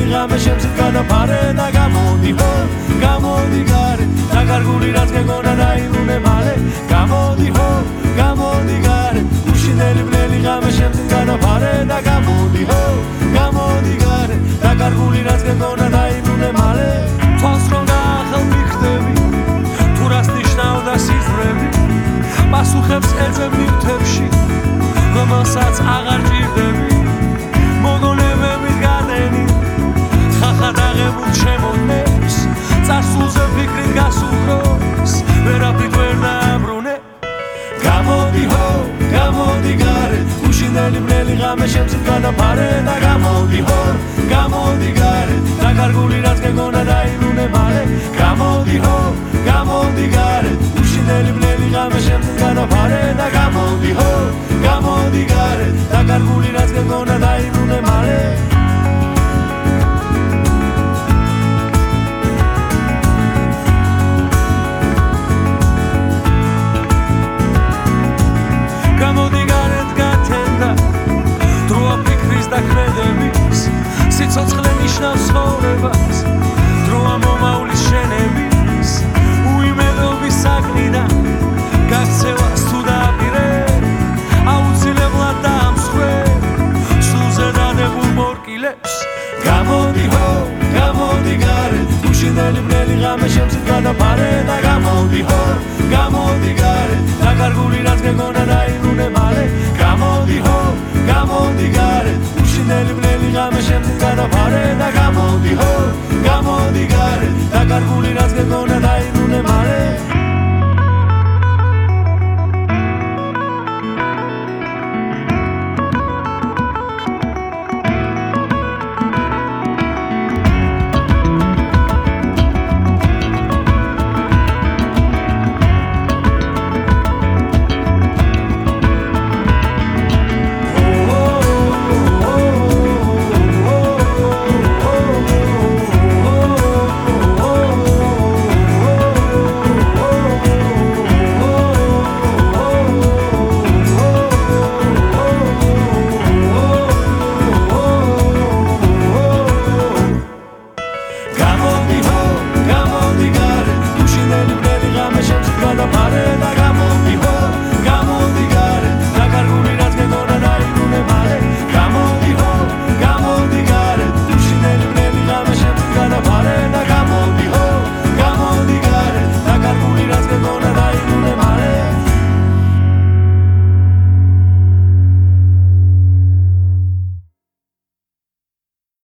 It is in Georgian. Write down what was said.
ბლელი ღამე შემს გადაფარე და გამოდი ho გამოდი გარე და გარგული რაც გეგონა დაიბრუნე მალე გამოდი ho გამოდი გარე უშინელი ბლელი ღამე შემს გადაფარე და გამოდი ho გამოდი gare da garguli რაც გეგონა დაიბრუნე მალე თვალს რომ გაახალ მიხდები თუ რას ნიშნავდა სიზმრები პასუხებს ეძებ ნივთებში რომელსაც აღარ ჭირდები მოგონებებით გადენი ხახადაღებულ შემოვნებს წარსულზე ფიქრით გასუხროს ვერაფრით ვერ დააბრუნე გამოდი ho გამოდი gare უშინელი ბლელი ღამე შემს გადაფარე და გამოდი ho გამოდი gare და გარგული რაც გეგონა დაიბრუნე მალე გამოდი ho გამოდი gare უშინელი ბლელი ღამე შემს გადაფარე და გამოდი ho გამოდი gare და გარგული რაც გეგონა დაიბრუნე მალე სიცოცხლე ნიშნავს ცხოვრებას დროა მომავლის შენების უიმედობის საგნიდან გაქცევას თუ დააპირე აუცილებლად დაამსხვე სულზე დადებულ მორკილებს გამოდი ho გამოდი gare უშინელი ბლელი ღამე შემს გადაფარე და გამოდი ho გამოდი gare და გარგული რაც გეგონა დაიბრუნე მალე გამოდი ho გამოდი gare უშინელი ბლელი ღამე შემს გადაფარე და გამოდი ho გამოდი gare და გარგული რაც გეგონა